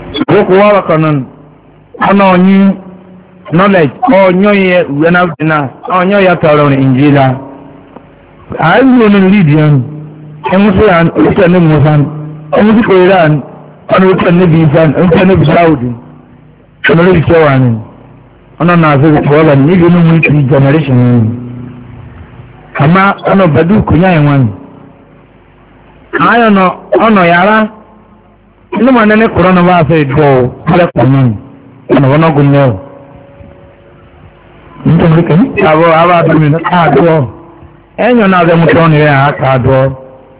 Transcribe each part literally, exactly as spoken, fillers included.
Boku wala kanon. Ono onyi knowledge. Onyo ye wenabdina. Onyo ya tawra injila. Ayi wono lidian. Emusi an utane musan. Emusi ko iran. Ono utane bisan. Utane bisaudi. Ono le bisawanin. Ono na zuri wala ni binu multi generation. Kama ono badu kunya enwan. Ayo no ono yara. Inu manene corona ba fe do kale konon. Ono wono gunyo. Nto mriken? Abo aba dumi na ka do. Enyo na ze mutoni ya ka do.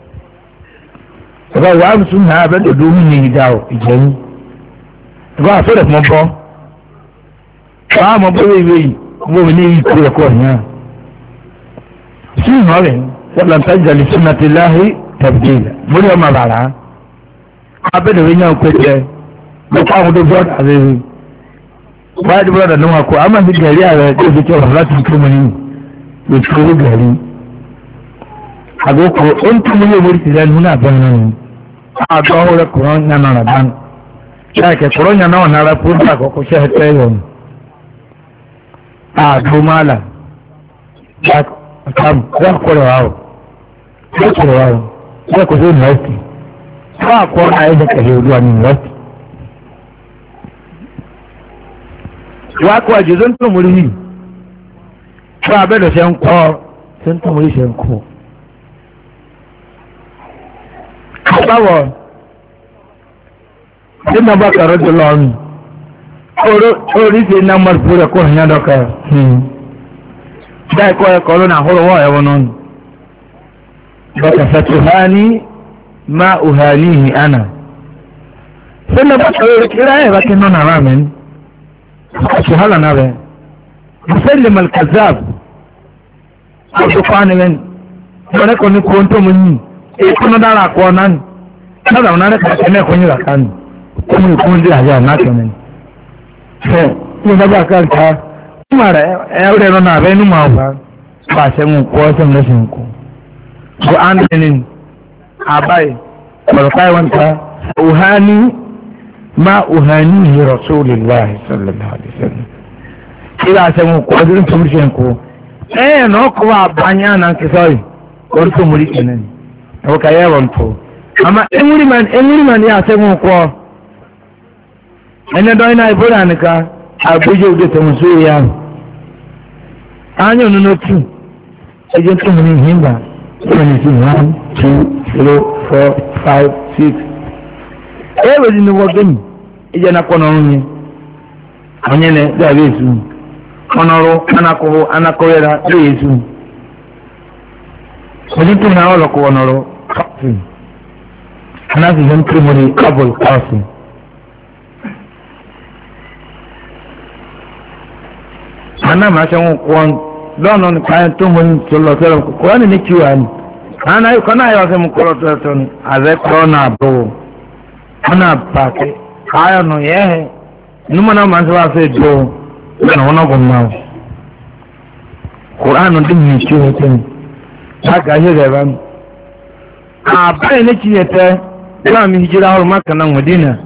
Ba wa su na be do du ni dawo ijeni. Ba so le mo bo. Ba mo bo wi wi. Mo ni ku ko nya. Si no le. Wala tajali sunnatillahi tabdila. Mo ni ma bara. Abẹ́lẹ̀ wí náà pẹ́tẹ́ lọ́pọ̀ àwọn tó bọ́ọ̀dù àrẹ́rẹ́ wáyé bọ́ọ̀dù náà kọ́ àmà sí gẹ̀rí ààrẹ tó fi tẹ́wọ̀ láti tó mọ́ ní ìtòrò gẹ̀rí àgókò ó ń túnmọ́ yóò mórí tìlẹ̀ nínú àbẹ́rẹ́ náà àgbà ọ̀rẹ́ kọ̀rọ̀ yànnà rà bán ṣáàkẹ́ kọ̀rọ̀ yànnà wọn nára pọ́ńtà àkọ́kọ́ ṣẹ́ ẹ̀tẹ́ yọ̀ àgbò máàlà àkọ́kọ́ Wa ko na da kare ruwa ne wasu wa ko ajizun to muri wa be do sen ko sen to muri sen ko bawo dinna ba ka rajulun oro ori se na mar pura ko nya do ka hmm dai ko ko na horo wa e wonon ba ka fatuhani ما أهاليه أنا سنة بطل كراية لكن أنا رامن سهلا نبي مسلم الكذاب أصفاني من أنا كوني كونتو مني إيه كنا دارا كونان هذا أنا كنا كوني لكان كوني كوني دي هجا ناكمن إذا بقى كا مارا أولي رنا بينو ماوبا باسمو كواسم لسنكو وأنا abai barkai wanta uhani ma uhanihi rasulullah sallallahu alaihi wasallam kila semu ko din tumshen ko eh no ko abanya nan kisoi ko tumuri kenan o kaye wonto ama emuri man emuri man ya semu ko ene do ina ibura nika abujo de tumusu ya anyo no tu eje tumuri himba one, two, three, four, five, six. Every in the world, it's an economy. Onyene, there is soon. Honoro, Anako, Anakoera, there is soon. When you turn out of Honoro, Captain. And that is in Trimony, Kabul, Castle. Anna Machon one. Don't on kind of two months to look at one in each one. And I can I have some coloton as a corner bro. Anna packet. I don't know, yeah. No man of man's was a bro. No one of them now. Koran didn't mean you. Like I hear them. Ah, by an theatre. Tell me, you are Macan with dinner.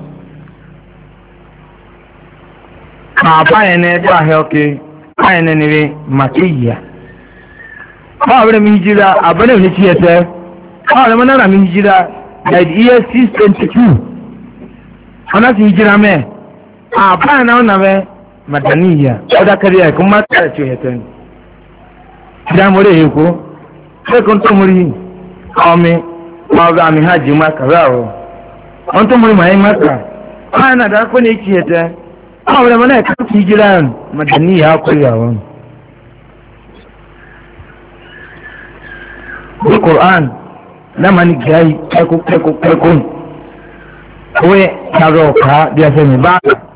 Ah, by an edge, okay. Ayi na nire makiya ba abin min hijira abin da nake ya ta ba da mana min hijira da year six twenty-two ana su hijira me a ba na wannan me madaniya ko da kariya kuma ta ce ya ta da more he ko sai kun to muri ame ma ga mi haji ma kazawo on to muri mai maka ana da ko ne ke ta awon mana ka hijira madaniya koyawa Quran na mani gai ko ko ko ko we karo ka dia se mi ba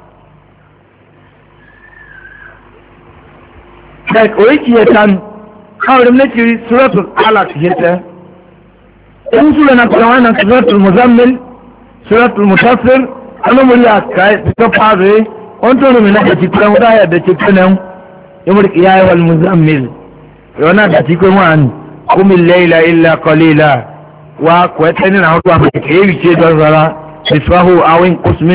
sai ko yi tan awon ne ci suratul alaq hita in sura na Quran na suratul muzammil suratul mutaffir anumuriya kai ta fare on to mi na ci kan da ya da ci kan yumur qiyai wal muzammil yana da ci kan wani قم الليل إلا قليلا وكويتين نعود وحكي كيف يجي دوزارا نصفه أو انقص منه